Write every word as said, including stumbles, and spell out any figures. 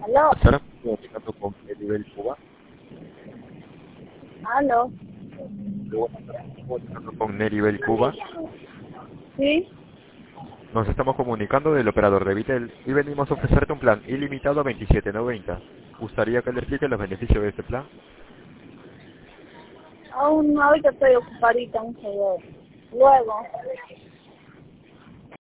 Aló, ¿Estará comunicando con Nivel Cuba? aló, Luego nos estamos comunicando con Nivel Cuba. sí, Nos estamos comunicando del operador de Vitel y venimos a ofrecerte un plan ilimitado a veintisiete noventa. ¿Gustaría que le explique los beneficios de este plan? aún ahorita estoy ocupadita, un segundo. Luego,